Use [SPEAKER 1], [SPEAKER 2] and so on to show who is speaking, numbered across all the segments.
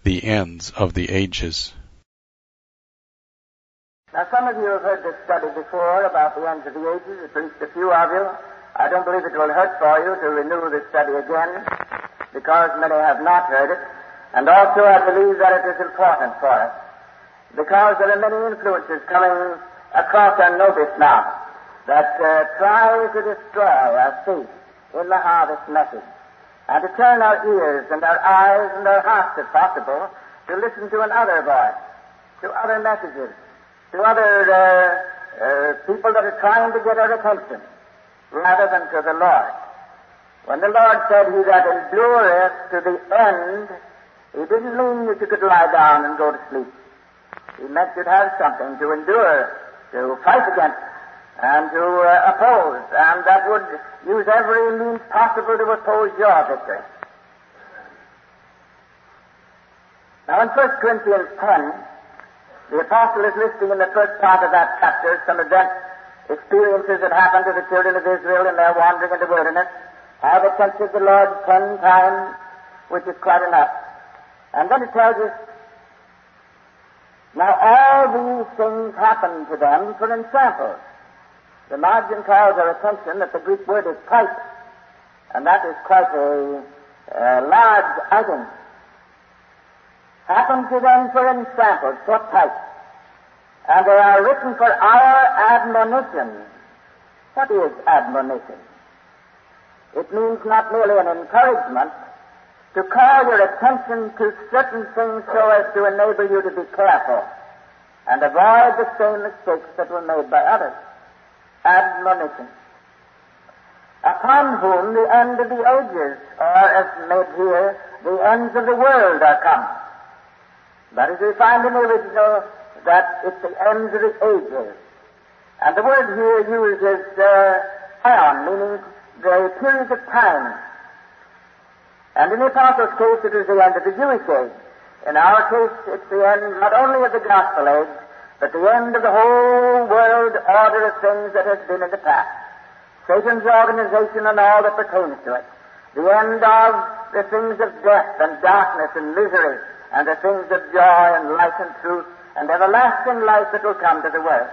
[SPEAKER 1] The ends of the ages.
[SPEAKER 2] Now, some of you have heard this study before about the ends of the ages, at least a few of you. I don't believe it will hurt for you to renew this study again, because many have not heard it. And also, I believe that it is important for us, because there are many influences coming across our notice now that try to destroy our faith in the harvest message, and to turn our ears and our eyes and our hearts, if possible, to listen to another voice, to other messages, to other people that are trying to get our attention, rather than to the Lord. When the Lord said, "He that endureth to the end," He didn't mean that you could lie down and go to sleep. He meant you'd have something to endure, to fight against, and to oppose, and that would use every means possible to oppose your victory. Now, in 1 Corinthians 10, the apostle is listing in the first part of that chapter some events, experiences that happened to the children of Israel in their wandering in the wilderness, how they tempted the Lord 10 times, which is quite enough. And then it tells us, now all these things happened to them for examples. The margin calls our attention that the Greek word is type, and that is quite a large item. Happened to them for examples, for type. And they are written for our admonition. What is admonition? It means not merely an encouragement to call your attention to certain things so as to enable you to be careful and avoid the same mistakes that were made by others. Admonition. Upon whom the end of the ages, or as made here, the ends of the world are come. But as we find in the original, that it's the ends of the ages. And the word here used is aeon, meaning the period of time. And in the apostles' case, it is the end of the Jewish age. In our case, it's the end not only of the gospel age, but the end of the whole world order of things that has been in the past. Satan's organization and all that pertains to it. The end of the things of death and darkness and misery, and the things of joy and light and truth and everlasting life that will come to the world.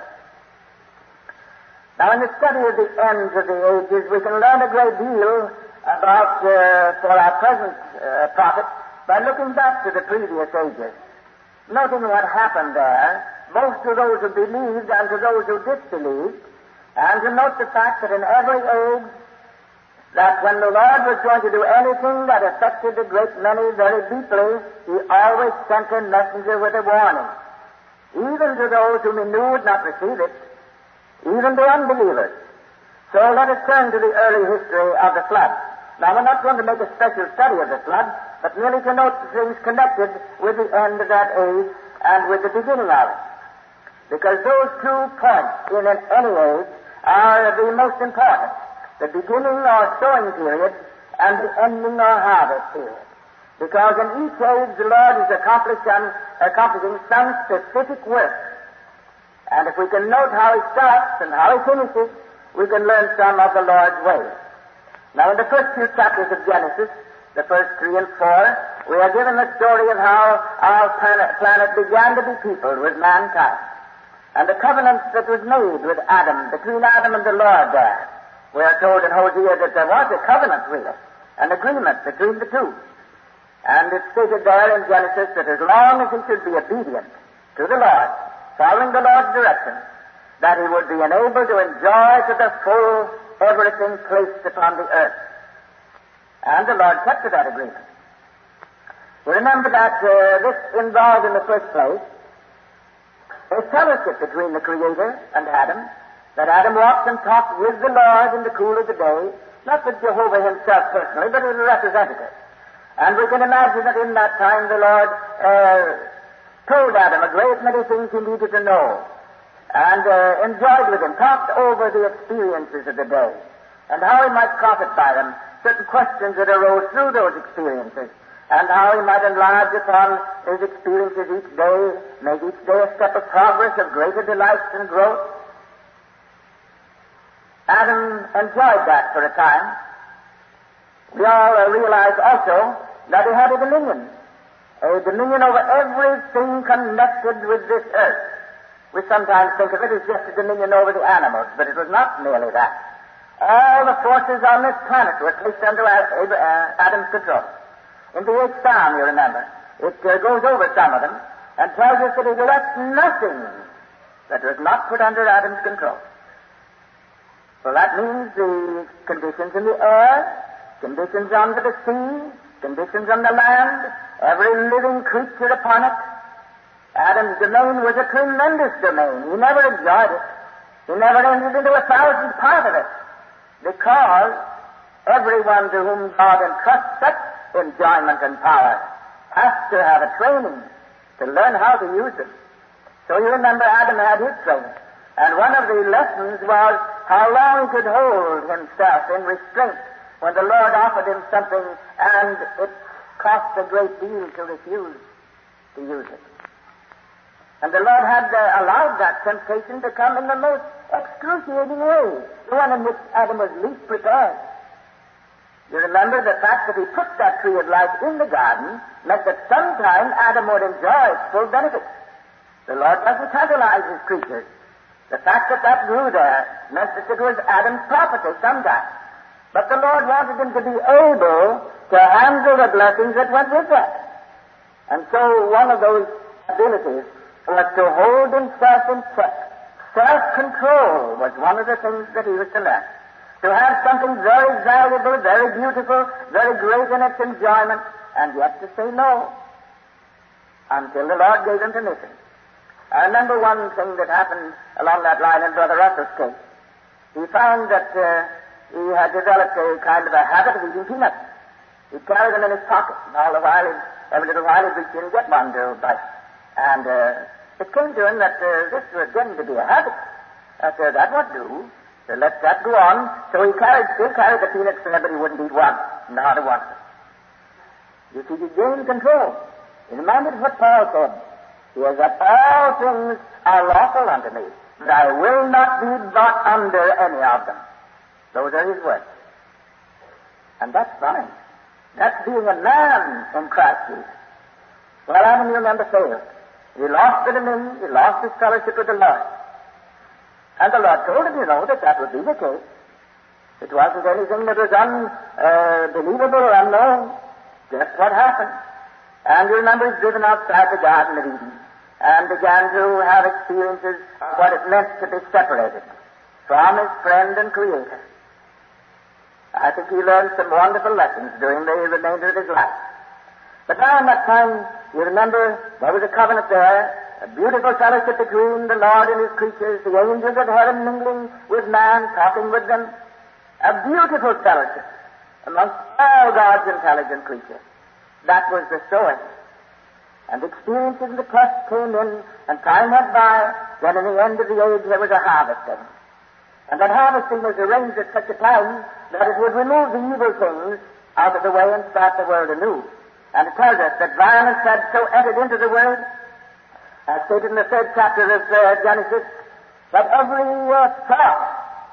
[SPEAKER 2] Now, in the study of the ends of the ages, we can learn a great deal about, for our present prophet, by looking back to the previous ages, noting what happened there, both to those who believed and to those who disbelieved, and to note the fact that in every age, that when the Lord was going to do anything that affected a great many very deeply, He always sent a messenger with a warning, even to those whom He knew would not receive it, even to unbelievers. So let us turn to the early history of the flood. Now, we're not going to make a special study of the flood, but merely to note the things connected with the end of that age and with the beginning of it. Because those 2 points in any age are the most important. The beginning or sowing period and the ending or harvest period. Because in each age the Lord is accomplishing some specific work. And if we can note how He starts and how He finishes, we can learn some of the Lord's ways. Now, in the first few chapters of Genesis, the first 3 and 4, we are given the story of how our planet began to be peopled with mankind. And the covenant that was made with Adam, between Adam and the Lord there. We are told in Hosea that there was a covenant, really, an agreement between the two. And it's stated there in Genesis that as long as he should be obedient to the Lord, following the Lord's direction, that he would be enabled to enjoy to the full everything placed upon the earth. And the Lord kept to that agreement. We remember that this involved in the first place a fellowship between the Creator and Adam, that Adam walked and talked with the Lord in the cool of the day, not with Jehovah Himself personally, but as a representative. And we can imagine that in that time the Lord told Adam a great many things he needed to know, and enjoyed with him, talked over the experiences of the day, and how he might profit by them, certain questions that arose through those experiences, and how he might enlarge upon his experiences each day, make each day a step of progress of greater delight and growth. Adam enjoyed that for a time. We all realize also that he had a dominion, a a dominion over everything connected with this earth. We sometimes think of it as just a dominion over the animals, but it was not merely that. All the forces on this planet were placed under Adam's control. In the 8th Psalm, you remember, it goes over some of them and tells us that he left nothing that was not put under Adam's control. So that means the conditions in the air, conditions under the sea, conditions on the land, every living creature upon it. Adam's domain was a tremendous domain. He never enjoyed it. He never entered into 1,000th part of it, because everyone to whom God entrusts such enjoyment and power has to have a training to learn how to use it. So you remember Adam had his training. And one of the lessons was how long he could hold himself in restraint when the Lord offered him something and it cost a great deal to refuse to use it. And the Lord had allowed that temptation to come in the most excruciating way, the one in which Adam was least prepared. You remember the fact that he put that tree of life in the garden meant that sometime Adam would enjoy its full benefits. The Lord doesn't tantalize his creatures. The fact that that grew there meant that it was Adam's property sometime. But the Lord wanted him to be able to handle the blessings that went with that. And so one of those abilities was to hold himself in check. Self-control was one of the things that he was to learn. To have something very valuable, very beautiful, very great in its enjoyment, and yet to say no until the Lord gave him permission. I remember one thing that happened along that line in Brother Russell's case. He found that he had developed a kind of a habit of eating peanuts. He'd carry them in his pocket, and all the while, every little while, he'd reach in and get one to bite. And it came to him that this was getting to be a habit. That won't do. So let that go on. So he still carried the peanuts there, but he wouldn't eat one, not a one. You see, he gained control. He remembered what Paul said. He says that all things are lawful unto me, but I will not be brought under any of them. Those are his words. And that's fine. That's being a man in Christ Jesus. Well, Adam, you remember, failed. He lost the dominion. He lost his fellowship with the Lord. And the Lord told him, that would be the case. It wasn't anything that was unbelievable or unknown. Just what happened. And you remember he's driven outside the Garden of Eden and began to have experiences of what it meant to be separated from his friend and Creator. I think he learned some wonderful lessons during the remainder of his life. But now in that time, you remember, there was a covenant there, a beautiful fellowship between the Lord and his creatures, the angels of heaven mingling with man, talking with them. A beautiful fellowship amongst all God's intelligent creatures. That was the sowing. And experiences of the test came in, and time went by. Then in the end of the age there was a harvesting. And that harvesting was arranged at such a time that it would remove the evil things out of the way and start the world anew. And it tells us that violence had so entered into the world, as stated in the 3rd chapter of Genesis, that every thought,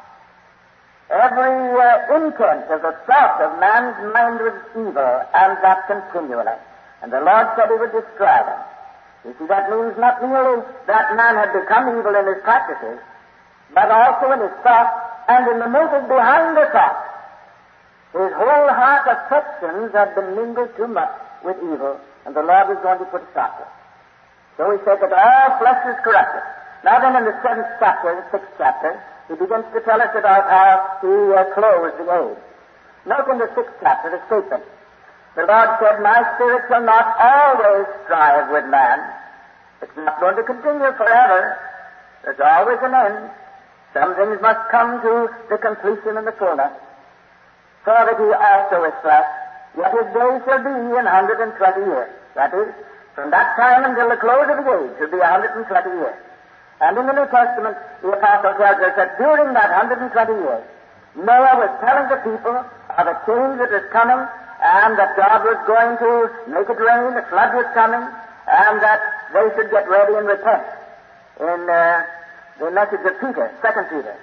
[SPEAKER 2] every intent of the thought of man's mind was evil, and that continually. And the Lord said he would destroy them. You see, that means not merely that man had become evil in his practices, but also in his thought and in the motive behind the thought. His whole heart affections had been mingled too much with evil, and the Lord was going to put a stop to it. So he said that all flesh is corrupted. Now then in the 7th chapter, the 6th chapter, he begins to tell us about how he closed the age. Note in the 6th chapter the statement. The Lord said, my spirit shall not always strive with man. It's not going to continue forever. There's always an end. Some things must come to the completion and the fullness. So that he also is flesh, yet his days shall be 120 years. That is, from that time until the close of the age will be 120 years. And in the New Testament, the Apostle tells us that during that 120 years, Noah was telling the people of a change that was coming, and that God was going to make it rain, the flood was coming, and that they should get ready and repent. In the message of Peter, 2 Peter.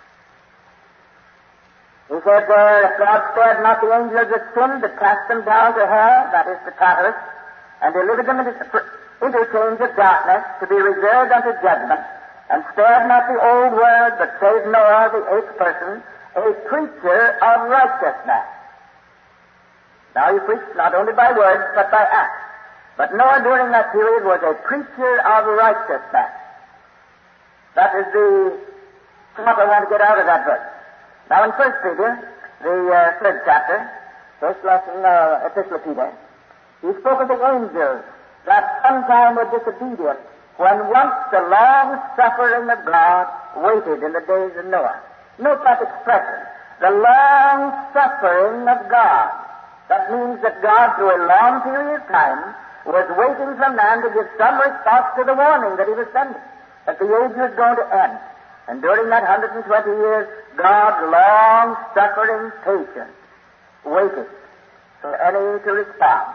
[SPEAKER 2] He said there, if God spared not the angels that sinned, but cast them down to hell, that is to Tartarus, and delivered them into interchange of darkness to be reserved unto judgment, and spared not the old world, but saved Noah, the eighth person, a preacher of righteousness. Now he preached not only by words, but by acts. But Noah during that period was a preacher of righteousness. That is the thought I want to get out of that verse. Now in 1 Peter, the third chapter, first lesson, Epistle of Peter, he spoke of the angels that sometime were disobedient when once the long suffering of God waited in the days of Noah. Note that expression, the long suffering of God. That means that God, through a long period of time, was waiting for man to give some response to the warning that he was sending, that the age was going to end. And during that 120 years, God's long-suffering patience waited for any to respond.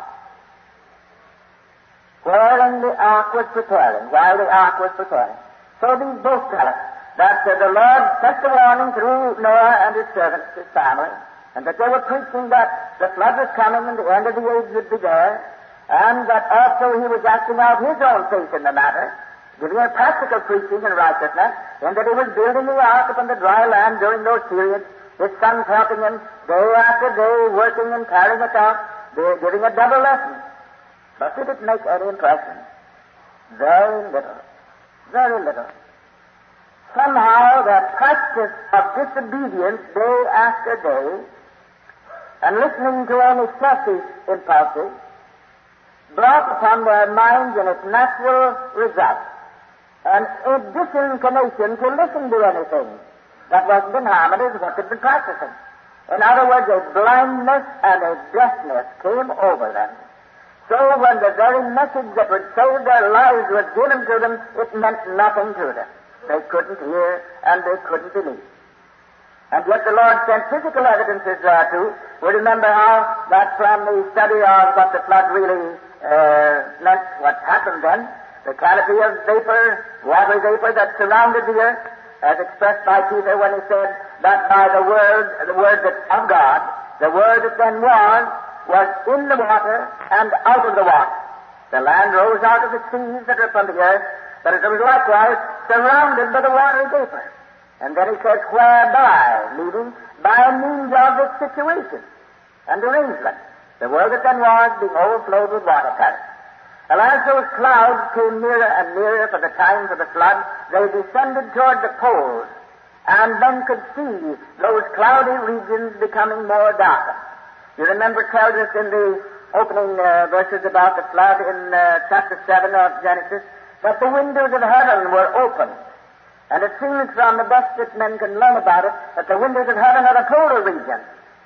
[SPEAKER 2] While the ark was preparing. So these both tell us that the Lord sent the warning through Noah and his servants, his family, and that they were preaching that the flood was coming and the end of the age would be there, and that also he was acting out his own faith in the matter, giving a practical preaching in righteousness, and that he was building the ark upon the dry land during those periods, his sons helping him day after day, working and carrying it out, giving a double lesson. But did it make any impression? Very little. Very little. Somehow the practice of disobedience day after day, and listening to only selfish impulses, brought upon their minds in its natural result an disinclination to listen to anything that wasn't in harmony with what they'd been practicing. In other words, a blindness and a deafness came over them. So when the very message that would save their lives was given to them, it meant nothing to them. They couldn't hear and they couldn't believe. And yet the Lord sent physical evidences thereto. We remember how that from the study of what the flood really meant, what happened then, the canopy of vapor, watery vapor that surrounded the earth, as expressed by Peter when he said that by the word of God, the word that then was in the water and out of the water. The land rose out of the seas that are upon the earth, but it was likewise surrounded by the watery vapor. And then he says, whereby, meaning by means of this situation and arrangement, the world that then was being overflowed with water currents. And as those clouds came nearer and nearer for the times of the flood, they descended toward the poles, and then could see those cloudy regions becoming more darkened. You remember it tells us in the opening verses about the flood in chapter 7 of Genesis that the windows of heaven were opened. And it seems from the best that men can learn about it that the windows of heaven are the polar region,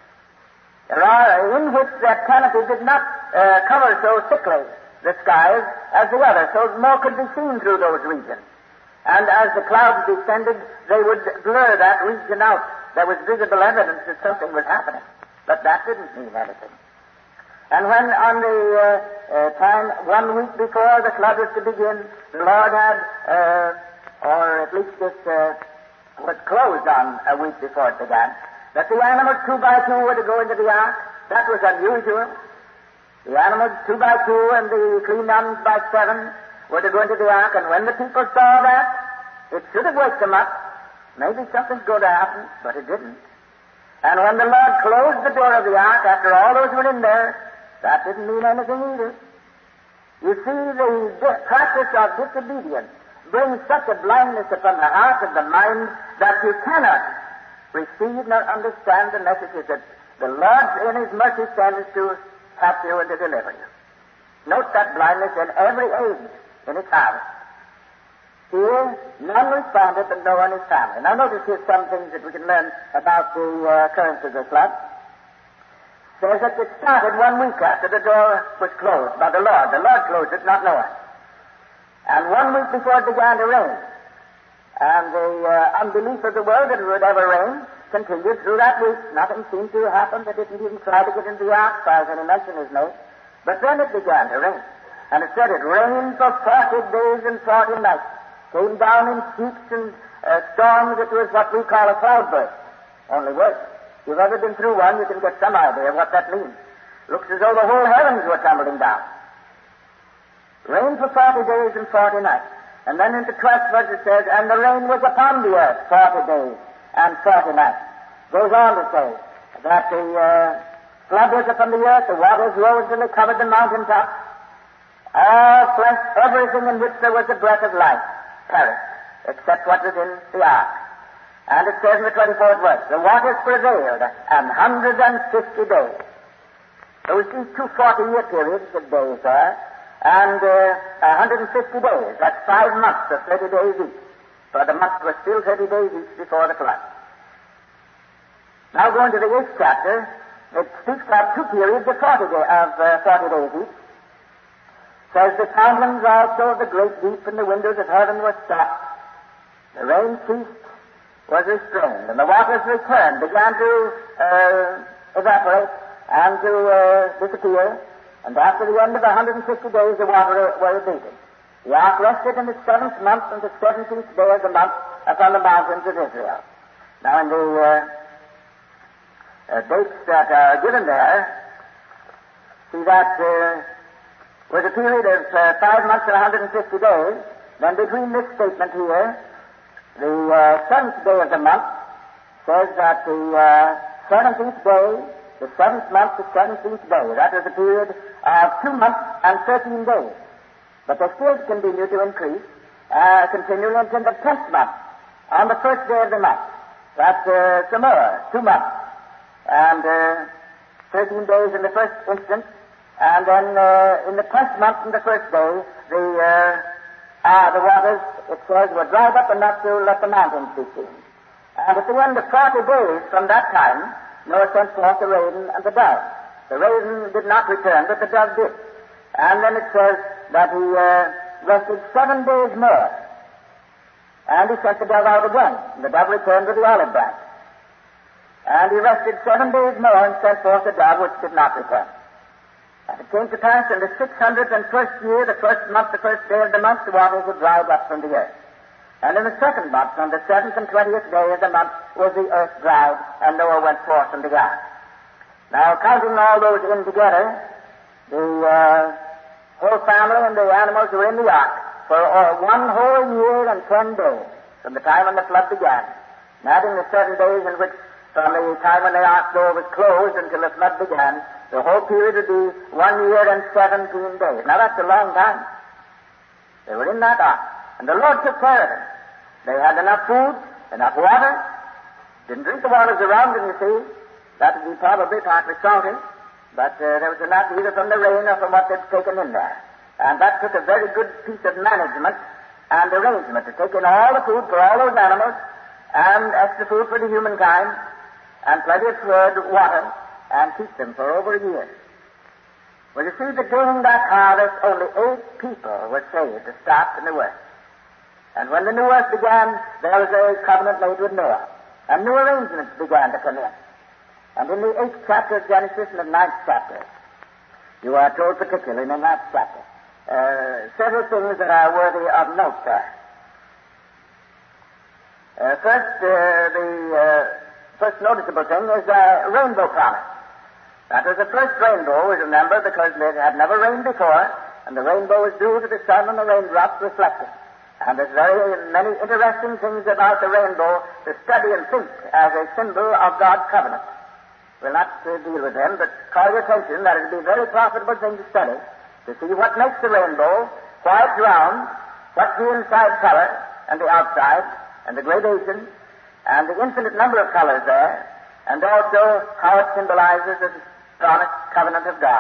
[SPEAKER 2] in which that canopy did not cover so thickly the skies as the other, so more could be seen through those regions. And as the clouds descended, they would blur that region out. There was visible evidence that something was happening. But that didn't mean anything. And when on the time, 1 week before the flood was to begin, the Lord had, or at least this was closed on a week before it began, that the animals 2 by 2 were to go into the ark. That was unusual. The animals 2 by 2 and the clean ones by 7 were to go into the ark, and when the people saw that, it should have waked them up. Maybe something's going to happen, but it didn't. And when the Lord closed the door of the ark, after all those were in there, that didn't mean anything either. You see, the practice of disobedience brings such a blindness upon the heart and the mind that you cannot receive nor understand the messages that the Lord in His mercy sends to help you and to deliver you. Note that blindness in every age in its hour. Here, none responded but Noah and his family. Now notice here some things that we can learn about the occurrence of the flood. It says that it started 1 week after the door was closed by the Lord. The Lord closed it, not Noah. And 1 week before it began to rain. And the unbelief of the world that it would ever rain continued through that week. Nothing seemed to happen. They didn't even try to get into the ark, as far as any mention is made. But then it began to rain. And it said it rained for 40 days and 40 nights. Came down in sheets and storms. It was what we call a cloudburst, only worse. If you've ever been through one, you can get some idea of what that means. Looks as though the whole heavens were tumbling down. Rain for 40 days and 40 nights. And then in the 12th verse it says, and the rain was upon the earth 40 days and 40 nights. Goes on to say that the flood was upon the earth, the waters rose till they covered the mountaintops. All flesh, everything in which there was a breath of life, perished, except what was in the ark. And it says in the 24th verse, the waters prevailed 150 days. So we see 2 40-year periods of days there, and 150 days. That's 5 months of 30 days each. For the months were still 30 days each before the flood. Now going to the 8th chapter, it speaks of 2 periods of 40 days each. Says the fountains also of the great deep and the windows of heaven were stopped. The rain ceased, was restrained, and the waters returned, began to evaporate and to disappear. And after the end of 150 days, the water were abated. The ark rested in the 7th month and the 17th day of the month upon the mountains of Israel. Now, in the dates that are given there, see that was a period of 5 months and 150 days. Then between this statement here, the 7th day of the month says that the 17th day, the 7th month, the 17th day. That was a period of 2 months and 13 days. But they still continue to increase continually until the 10th month, on the 1st day of the month. That's some more, 2 months. And 13 days in the first instance. And then in the 10th month and the 1st day, the waters, it says, were dried up enough to let the mountains be seen. And at the end of 40 days from that time, Noah sent forth the raven and the dove. The raven did not return, but the dove did. And then it says that he rested 7 days more. And he sent the dove out again. And the dove returned with the olive branch. And he rested 7 days more and sent forth the dove which did not return. And it came to pass in the 601st year, the 1st month, the 1st day of the month, the waters were dried up from the earth. And in the 2nd month, on the 7th and 20th day of the month, was the earth dried, and Noah went forth from the ark. Now, counting all those in together, the whole family and the animals were in the ark for 1 whole year and 10 days, from the time when the flood began. And adding the 7 days in which, from the time when the ark door was closed until the flood began, the whole period would be 1 year and 17 days. Now, that's a long time. They were in that ark. And the Lord took care of them. They had enough food, enough water. Didn't drink the waters around them, you see. That would be probably partly salty. But there was enough either from the rain or from what they'd taken in there. And that took a very good piece of management and arrangement to take in all the food for all those animals and extra food for the humankind and plenty of water and keep them for over a year. Well, you see that during that harvest, only 8 people were saved to start in the work. And when the new earth began, there was a covenant made with Noah. And new arrangements began to come in. And in the 8th chapter of Genesis and the 9th chapter, you are told particularly in that chapter, several things that are worthy of note there. First, the first noticeable thing is a rainbow promise. That was the first rainbow, we remember, because it had never rained before, and the rainbow was due to the sun and the raindrops reflecting. And there's very many interesting things about the rainbow to study and think as a symbol of God's covenant. We'll not deal with them, but call your attention that it will be a very profitable thing to study, to see what makes the rainbow, why it's round, what's the inside color and the outside, and the gradation, and the infinite number of colors there, and also how it symbolizes the promised covenant of God.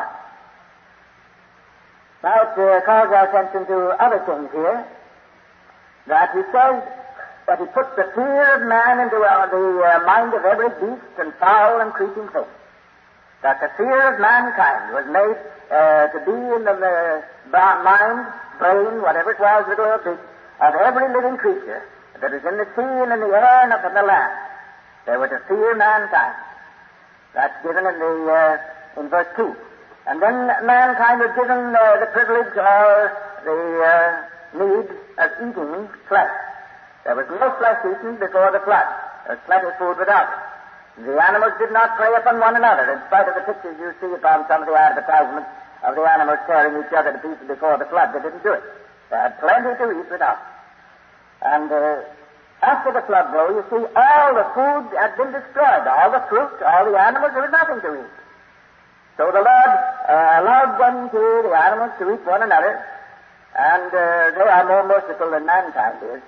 [SPEAKER 2] Now it calls our attention to other things here, that he says that he puts the fear of man into the mind of every beast and fowl and creeping thing. That the fear of mankind was made to be in the mind, brain, whatever it was, little or big, of every living creature that is in the sea and in the air and up in the land. They were to fear mankind. That's given in verse 2. And then mankind was given the privilege or the need of eating flesh. There was no flesh eaten before the flood. There was plenty of food without it. The animals did not prey upon one another, in spite of the pictures you see upon some of the advertisements of the animals tearing each other to pieces before the flood. They didn't do it. They had plenty to eat without. And after the flood, though, you see, all the food had been destroyed. All the fruit, all the animals, there was nothing to eat. So the Lord allowed the animals to eat one another, and they are more merciful than mankind is,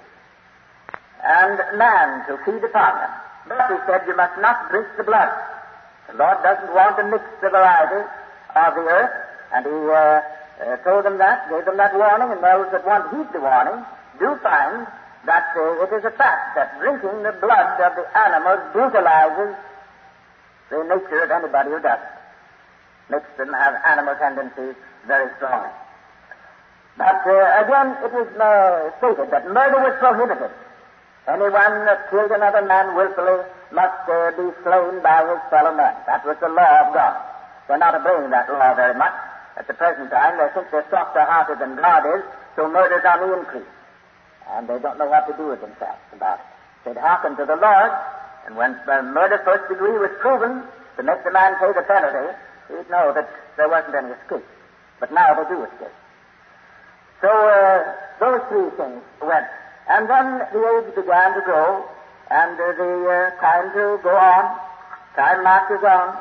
[SPEAKER 2] and man to feed upon them. But he said, you must not drink the blood. The Lord doesn't want to mix the variety of the earth, and he told them that, gave them that warning, and those that won't heed the warning do find that it is a fact that drinking the blood of the animals brutalizes the nature of anybody who doesn't. Makes them have animal tendencies very strongly. But again, it is stated that murder was prohibited. Anyone that killed another man willfully must be slain by his fellow men. That was the law of God. They're not obeying that law very much. At the present time, they think they're softer-hearted than God is, so murder's on the increase. And they don't know what to do with themselves about it. They'd hearken to the Lord, and when murder first degree was proven to make the man pay the penalty, he'd know that there wasn't any escape. But now they do escape. So those three things went. And then the age began to grow, and the time to go on. Time marches on.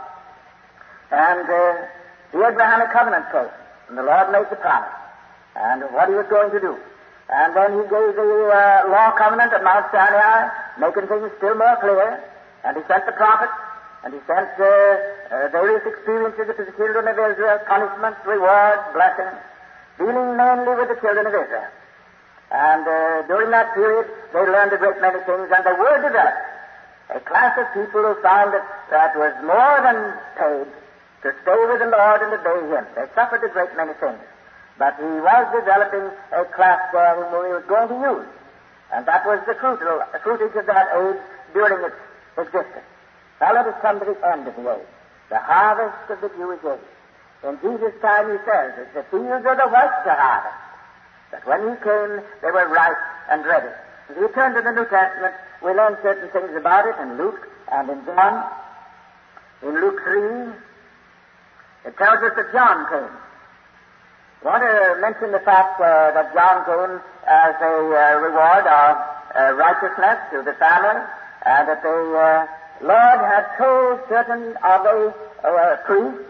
[SPEAKER 2] And the Abrahamic covenant came, and the Lord made the promise, and what he was going to do. And then he gave the law covenant at Mount Sinai, making things still more clear. And he sent the prophets, and he sent various experiences to the children of Israel, punishments, rewards, blessings, dealing mainly with the children of Israel. And during that period, they learned a great many things, and they were developed. A class of people who found that was more than paid to stay with the Lord and obey him. They suffered a great many things. But he was developing a class there whom he was going to use. And that was the fruitage of that age during its existence. Now let us come to the end of the age, the harvest of the Jewish age. In Jesus' time, he says that the fields are the white to harvest. That when he came, they were ripe and ready. As we turn to the New Testament, we learn certain things about it in Luke and in John. In Luke 3, it tells us that John came. I want to mention the fact that John came as a reward of righteousness to the family, and that the Lord had told certain of the priests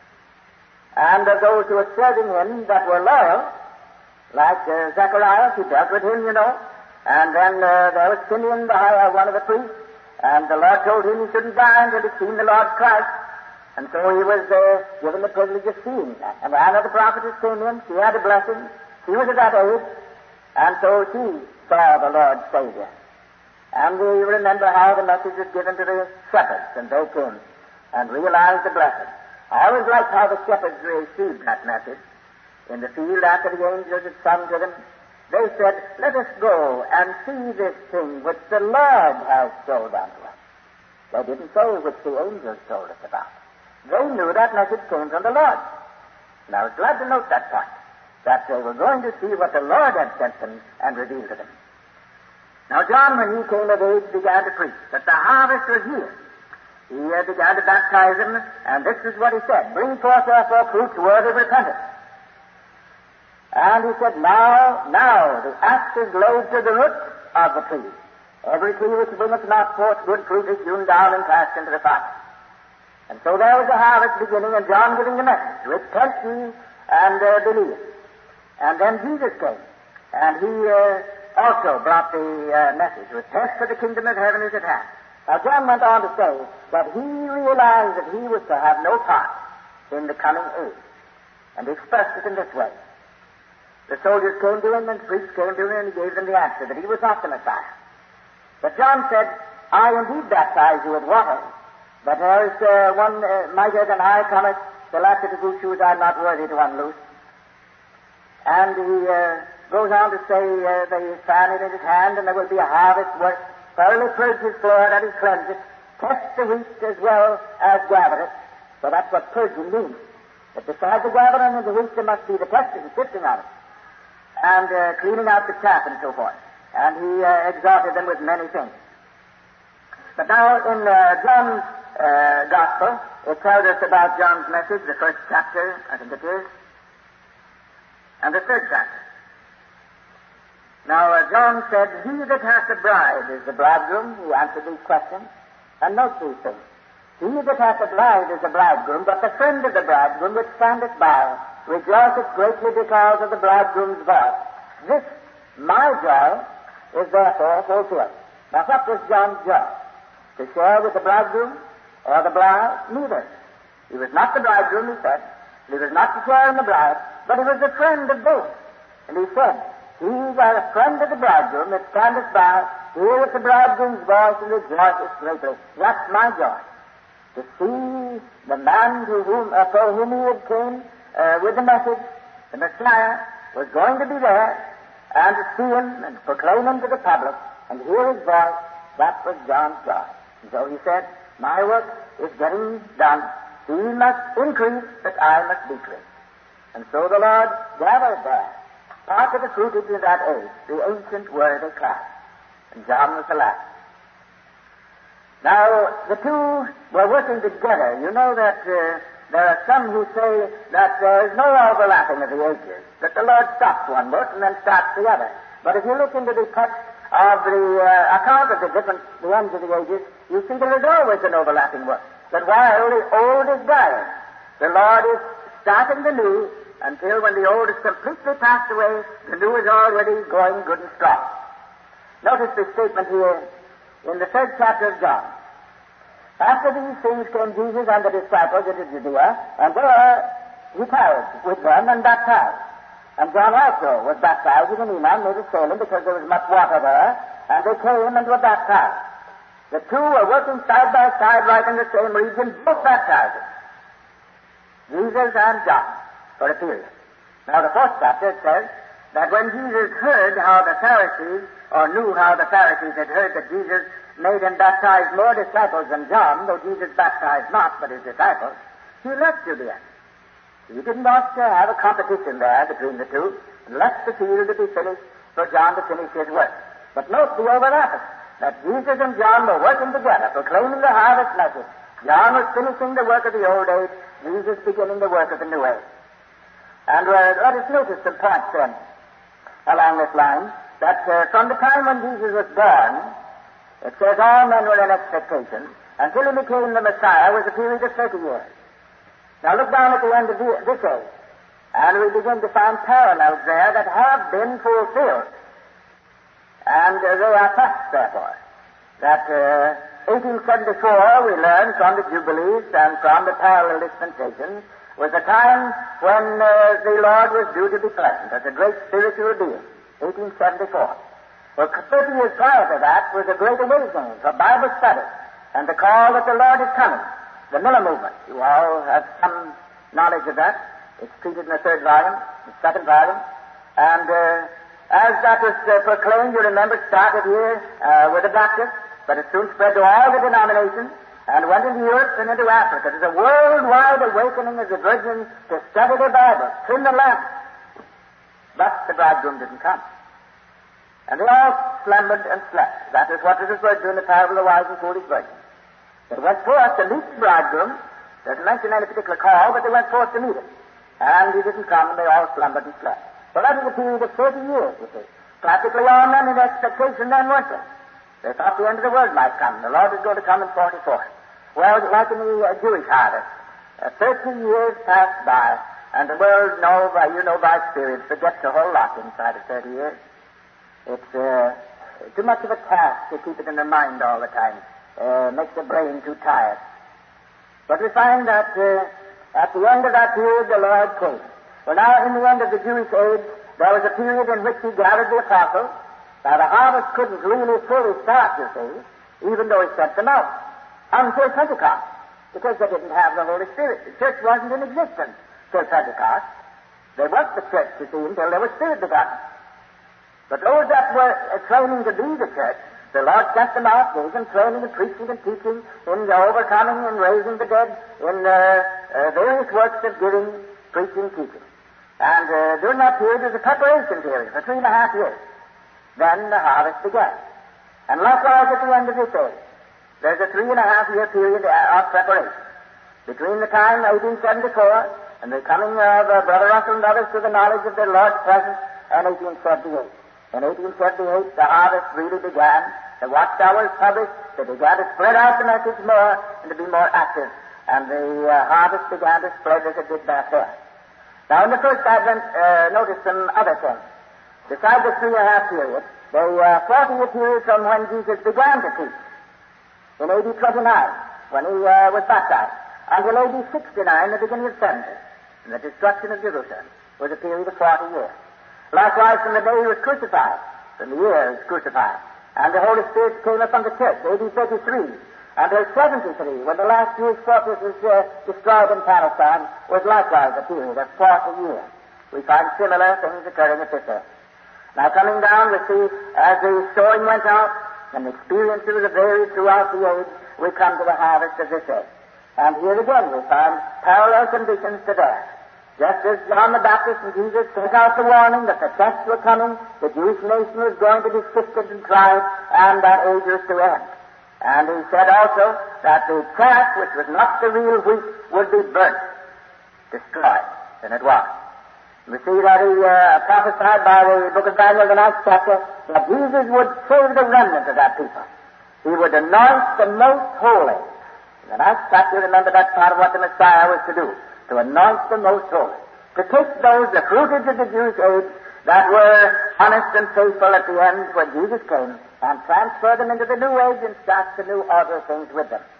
[SPEAKER 2] and of those who were serving him that were loyal, like Zacharias, he dealt with him, you know, and then there was Simeon, one of the priests, and the Lord told him he shouldn't die until he'd seen the Lord Christ. And so he was given the privilege of seeing that. And Anna the prophetess came in. She had a blessing. She was at that age. And so she saw the Lord Savior. And we remember how the message was given to the shepherds, and they came and realized the blessing. I always liked how the shepherds received that message. In the field after the angels had sung to them, they said, let us go and see this thing which the Lord has told unto us. They didn't say which the angels told us about. They knew that message came from the Lord. And I was glad to note that point, that they were going to see what the Lord had sent them and revealed to them. Now John, when he came of age, began to preach that the harvest was here. He began to baptize them, and this is what he said, bring forth therefore fruits worthy of repentance. And he said, now the axe is laid to the root of the tree. Every tree which bringeth not forth good fruit is hewn down and cast into the fire. And so there was a harvest beginning, and John giving the message, repent ye and believe. And then Jesus came, and he also brought the message, repent, for the kingdom of heaven is at hand. Now John went on to say that he realized that he was to have no part in the coming age, and he expressed it in this way. The soldiers came to him, and priests came to him, and he gave them the answer that he was not the Messiah. But John said, I indeed baptize you with water, but there is one mightier than I cometh, the latchet of whose shoes I am not worthy to unloose. And he goes on to say the fan in his hand, and there will be a harvest work. Thoroughly purge his floor, that is cleanse it. Test the wheat as well as gather it. So that's what purging means. But besides the gathering of the wheat, there must be the testing, sifting of it, and cleaning out the chaff and so forth. And he exhorted them with many things. But now in John's Gospel, it tells us about John's message, the first chapter, I think it is, and the third chapter. Now, John said, "He that hath a bride is the bridegroom." He answered these questions. And note these things. "He that hath a bride is the bridegroom, but the friend of the bridegroom which standeth by rejoiceth greatly because of the bridegroom's voice. This, my joy, is therefore fulfilled." Now, what was John's joy? To share with the bridegroom or the bride? Neither. He was not the bridegroom, he said. He was not to share in the bride, but he was the friend of both. And he said, "He that a friend of the bridegroom that standeth by, heareth the bridegroom's voice and rejoiceth greatly." That's my joy. To see the man for whom he had came with the message, the Messiah, was going to be there, and to see him and proclaim him to the public and hear his voice, that was John's joy. And so he said, "My work is getting done. He must increase, but I must decrease." And so the Lord gathered there part of the fruitage of that age, the ancient worthy class. And John was the last. Now, the two were working together. You know that there are some who say that there is no overlapping of the ages, that the Lord stops one work and then starts the other. But if you look into the text of the account of the ends of the ages, you see there is always an overlapping work. That while the old is dying, the Lord is starting the new, until when the old is completely passed away, the new is already going good and strong. Notice this statement here in the third chapter of John. "After these things came Jesus and the disciples into Judea, and there he tarried with them and baptized. And John also was baptized with an Enon near Salem, because there was much water there, and they came and were baptized." The two were working side by side right in the same region, both baptizing. Jesus and John, for a period. Now, the fourth chapter says that when Jesus heard how the Pharisees, or knew how the Pharisees had heard that Jesus made and baptized more disciples than John, though Jesus baptized not but his disciples, he left Judea. He didn't want to have a competition there between the two, and left the field to be finished for John to finish his work. But note the overlapping, that Jesus and John were working together, proclaiming the harvest message. John was finishing the work of the old age, Jesus beginning the work of the new age. And let us notice some points then along this line, that from the time when Jesus was born, it says all men were in expectation, until he became the Messiah was a period of 30 years. Now look down at the end of this age, and we begin to find parallels there that have been fulfilled. And they are facts, therefore, that 1874, we learn from the Jubilees and from the parallel dispensations, was a time when the Lord was due to be present as a great spiritual being, 1874. Well, 30 years prior to that was a great awakening for Bible study and the call that the Lord is coming, the Miller movement. You all have some knowledge of that. It's treated in the third volume, the second volume. And as that was proclaimed, you remember, started here with the Baptists, but it soon spread to all the denominations and went into Europe and into Africa. There's a worldwide awakening of the virgins to study the Bible, trim the lamp. But the bridegroom didn't come. And they all slumbered and slept. That is what is referred to in the parable of the wise and foolish virgin. They went forth to meet the bridegroom. Doesn't mention any particular call, but they went forth to meet him. And he didn't come, and they all slumbered and slept. So that was a period of 30 years, you see. Practically all men in expectation then, weren't they? They thought the end of the world might come. The Lord was going to come in 44. Well, like in the Jewish harvest, 30 years passed by, and the world, you know by experience, forgets a whole lot inside of 30 years. It's too much of a task to keep it in the mind all the time. Makes the brain too tired. But we find that at the end of that period, the Lord came. Well, now, in the end of the Jewish age, there was a period in which he gathered the apostles. Now, the harvest couldn't really fully start, you see, even though he sent them out, until Pentecost, because they didn't have the Holy Spirit. The church wasn't in existence till Pentecost. They weren't the church, you see, until they were Spirit begotten. But those that were training to be the church, the Lord sent them out, gave them training and preaching and teaching, in overcoming and raising the dead, in various works of giving, preaching, teaching. And during that period was a preparation period for 3.5 years. Then the harvest began. And likewise at the end of this age, there's a 3.5 year period of preparation. between the time 1874 and the coming of Brother Russell and others to the knowledge of the Lord's presence and 1878. In 1878, the harvest really began. The Watchtower was published. They began to spread out the message more and to be more active. And the harvest began to spread as it did back there. Now, in the first Advent, notice some other things. Besides the 3.5 period, the 40-year period from when Jesus began to teach, in AD 29, when he was baptized, until AD 69, the beginning of 70, and the destruction of Jerusalem, was a period of 40 years. Likewise, from the day he was crucified, from the year he was crucified, and the Holy Spirit came upon the church, AD 33, until 73, when the last Jewish fortress was destroyed in Palestine, was likewise a period of 40 years. We find similar things occurring at this age. Now, coming down, we see, as the sowing went out, and the experiences were varied throughout the age, we come to the harvest of this age. And here again we find parallel conditions to that. Just as John the Baptist and Jesus sent out the warning that the tests were coming, the Jewish nation was going to be sifted and tried, and that age was to end. And he said also that the chaff, which was not the real wheat, would be burnt, destroyed, and it was. We see that he prophesied by the book of Daniel, the 9th chapter, that Jesus would save the remnant of that people. He would anoint the most holy. In the 9th chapter, remember that part of what the Messiah was to do, to anoint the most holy. To take those, the fruitage of the Jewish age, that were honest and faithful at the end when Jesus came, and transfer them into the new age and start the new order of things with them.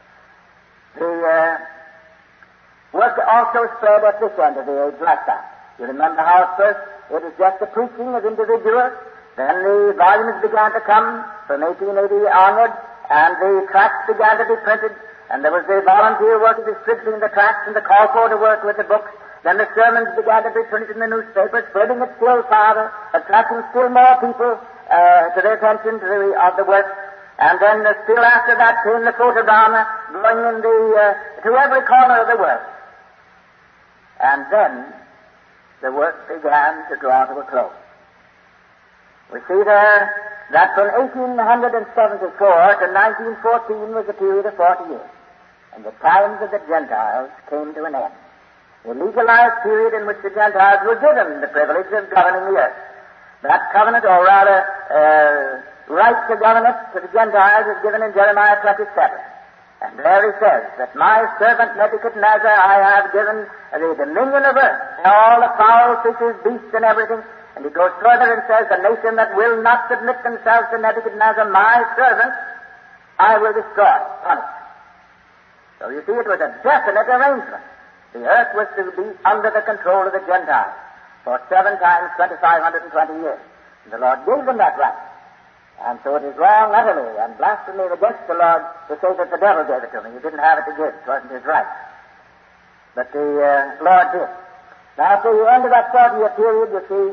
[SPEAKER 2] The work also spread at this end of the age like that. You remember how at first it was just the preaching of individuals, then the volumes began to come from 1880 onward, and the tracts began to be printed, and there was the volunteer work of distributing the tracts and the call for to work with the books. Then the sermons began to be printed in the newspapers, spreading it still farther, attracting still more people to their attention of the work. And then still after that came the photodrama going in to every corner of the world. And then the work began to draw to a close. We see there that from 1874 to 1914 was a period of 40 years, and the times of the Gentiles came to an end. The legalized period in which the Gentiles were given the privilege of governing the earth. That covenant, or rather right to govern it to the Gentiles, is given in Jeremiah 27. And there he says that my servant Nebuchadnezzar I have given the dominion of earth, and all the fowl, fishes, beasts, and everything. And he goes further and says, the nation that will not submit themselves to Nebuchadnezzar, my servant, I will destroy, punish. So you see, it was a definite arrangement. The earth was to be under the control of the Gentiles for 7 times 2,520 years. And the Lord gave them that right. And so it is wrong utterly and blasphemy against the Lord to say that the devil gave it to me. He didn't have it to give. It wasn't his right. But the Lord did. Now, at the end of that 40-year period, you see,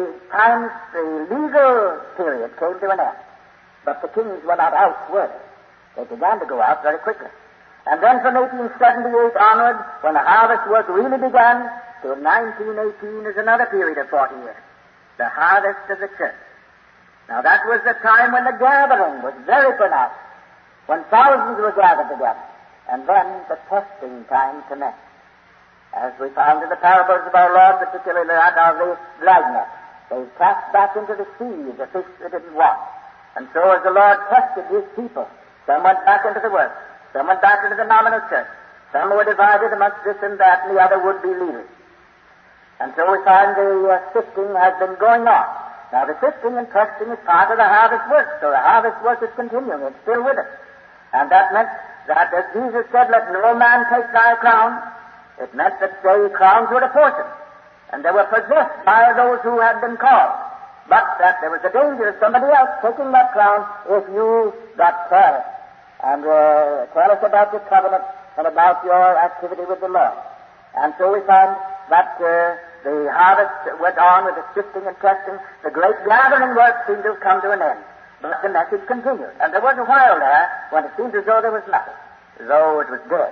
[SPEAKER 2] the legal period came to an end. But the kings were not out swearing. They began to go out very quickly. And then from 1878 onward, when the harvest work really began, to 1918 is another period of 40 years. The harvest of the church. Now that was the time when the gathering was very pronounced, when thousands were gathered together. And then the testing time commenced. As we found in the parables of our Lord, particularly that of the dragnet, they cast back into the sea the fish they didn't want. And so as the Lord tested his people, some went back into the work, some went back into the nominal church, some were divided amongst this and that, and the other would-be leaders. And so we find the sifting has been going on. Now the sifting and testing is part of the harvest work, so the harvest work is continuing, it's still with us. And that meant that, as Jesus said, let no man take thy crown, it meant that the crowns were a portion, and they were possessed by those who had been called. But that there was a danger of somebody else taking that crown if you got careless and careless about your covenant and about your activity with the Lord. And so we find that the harvest went on with the sifting and testing. The great gathering work seemed to have come to an end. But the message continued. And there was a while there when it seemed as though there was nothing, as though it was dead.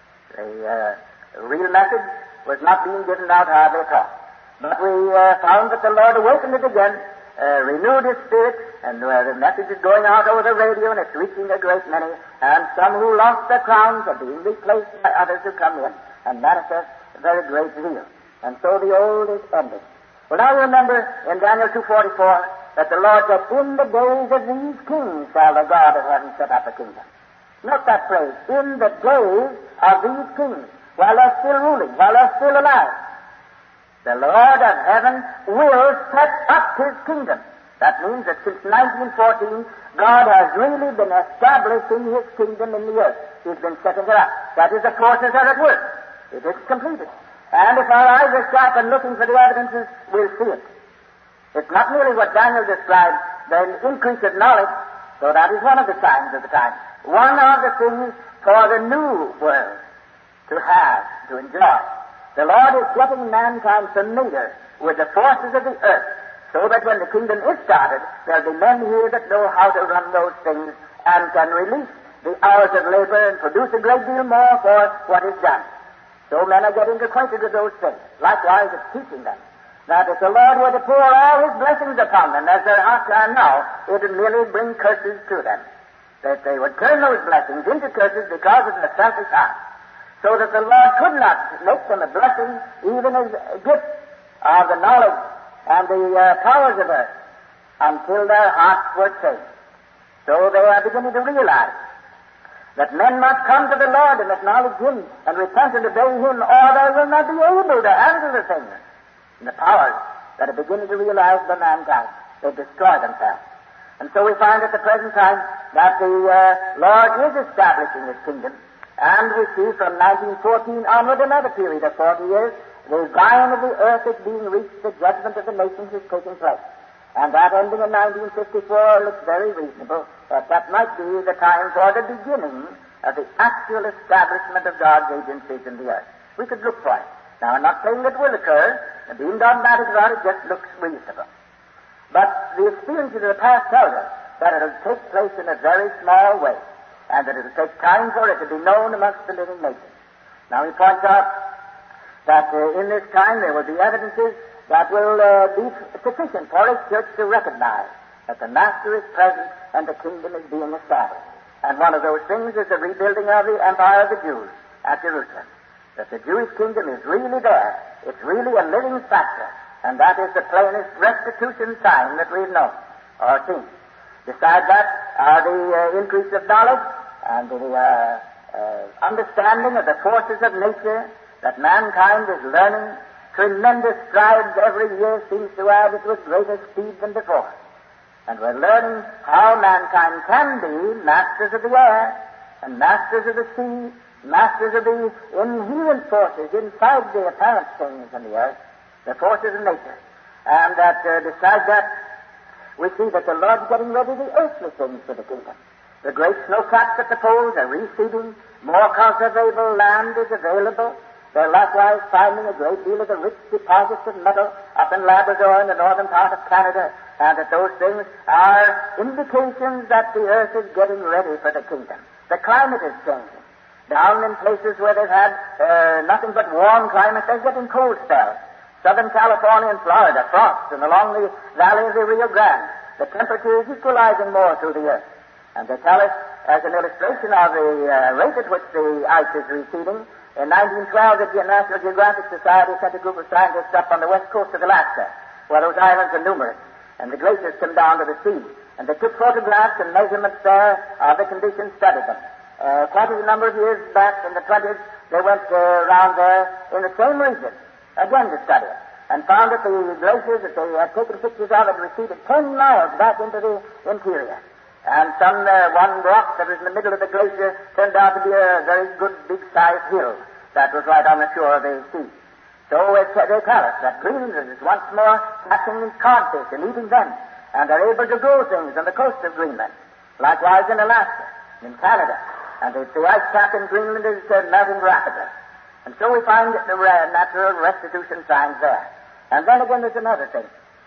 [SPEAKER 2] The real message was not being given out hardly at all. But we found that the Lord awakened it again, renewed his spirit, and the message is going out over the radio, and it's reaching a great many, and some who lost their crowns are being replaced by others who come in and manifest very great zeal. And so the old is ending. Well, now you remember in Daniel 2:44 that the Lord said, in the days of these kings shall the God of heaven set up a kingdom. Note that phrase, in the days of these kings, while they're still ruling, while they're still alive. The Lord of heaven will set up his kingdom. That means that since 1914, God has really been establishing his kingdom in the earth. He's been setting it up. That is, the forces are at work. It is completed. And if our eyes are sharp and looking for the evidences, we'll see it. It's not merely what Daniel described, the increase of knowledge, though that is one of the signs of the time. One of the things for the new world to have, to enjoy. The Lord is getting mankind familiar with the forces of the earth, so that when the kingdom is started, there'll be men here that know how to run those things and can release the hours of labor and produce a great deal more for what is done. So men are getting acquainted with those things. Likewise, it's teaching them that if the Lord were to pour all his blessings upon them, as their hearts are now, it would merely bring curses to them. That they would turn those blessings into curses because of their selfish heart. So that the Lord could not make them a blessing, even as a gift of the knowledge and the powers of earth, until their hearts were changed. So they are beginning to realize that men must come to the Lord and acknowledge him and repent and obey him, or they will not be able to handle the things and the powers that are beginning to realize by mankind. They destroy themselves. And so we find at the present time that the Lord is establishing his kingdom. And we see from 1914 onward another period of 40 years, the vine of the earth is being reached, the judgment of the nations is taking place. And that ending in 1954 looks very reasonable, that might be the time for the beginning of the actual establishment of God's agencies in the earth. We could look for it. Now, I'm not saying it will occur, and being dogmatic about it just looks reasonable. But the experiences of the past tell us that it will take place in a very small way, and that it will take time for it to be known amongst the living nations. Now he points out that in this time there will be evidences that will be sufficient for his church to recognize that the Master is present and the kingdom is being established. And one of those things is the rebuilding of the empire of the Jews at Jerusalem. That the Jewish kingdom is really there. It's really a living factor. And that is the plainest restitution sign that we've known or seen. Besides that are the increase of knowledge and the understanding of the forces of nature that mankind is learning. Tremendous strides every year seems to add it with greater speed than before. And we're learning how mankind can be masters of the air and masters of the sea, masters of the inherent forces inside the apparent things in the earth, the forces of nature. And that besides that, we see that the Lord's getting ready the earthly things for the kingdom. The great snowcaps at the poles are receding. More cultivable land is available. They're likewise finding a great deal of the rich deposits of metal up in Labrador in the northern part of Canada, and that those things are indications that the earth is getting ready for the kingdom. The climate is changing. Down in places where they've had nothing but warm climate, they're getting cold spells. Southern California and Florida, frost, and along the valley of the Rio Grande, the temperature is equalizing more through the earth. And they tell us, as an illustration of the rate at which the ice is receding, in 1912, the National Geographic Society sent a group of scientists up on the west coast of Alaska, where those islands are numerous, and the glaciers come down to the sea. And they took photographs and measurements there of the conditions, studied them. Quite a number of years back in the 20s, they went around there in the same region, again to study it, and found that the glaciers that they had taken pictures of had receded 10 miles back into the interior. And one rock that was in the middle of the glacier turned out to be a very good big-sized hill that was right on the shore of the sea. So they tell us that Greenland is once more catching codfish and eating them, and they're able to grow things on the coast of Greenland. Likewise in Alaska, in Canada. And the ice cap in Greenland is melting rapidly. And so we find the natural restitution signs there. And then again there's another thing.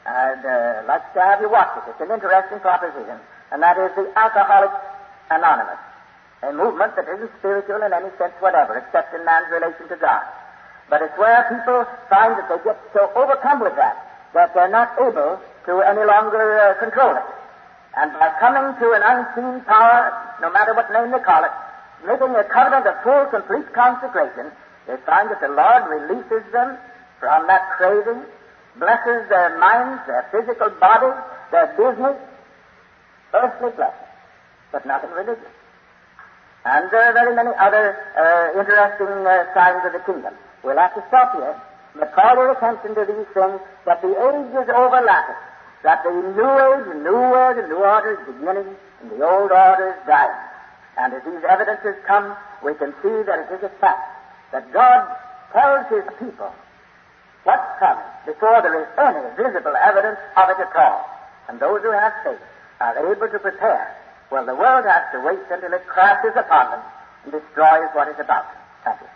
[SPEAKER 2] I'd like to have you watch it. It's an interesting proposition. And that is the Alcoholics Anonymous, a movement that isn't spiritual in any sense whatever, except in man's relation to God. But it's where people find that they get so overcome with that they're not able to any longer control it. And by coming to an unseen power, no matter what name they call it, making a covenant of full, complete consecration, they find that the Lord releases them from that craving, blesses their minds, their physical bodies, their business, earthly blessings, but nothing religious. And there are very many other interesting signs of the kingdom. We'll have to stop here, but call your attention to these things, that the age is overlapping, that the new age, the new world, the new order is beginning, and the old order is dying. And as these evidences come, we can see that it is a fact that God tells His people what's coming before there is any visible evidence of it at all. And those who have faith are able to prepare. Well, the world has to wait until it crashes upon them and destroys what is about them. Thank you.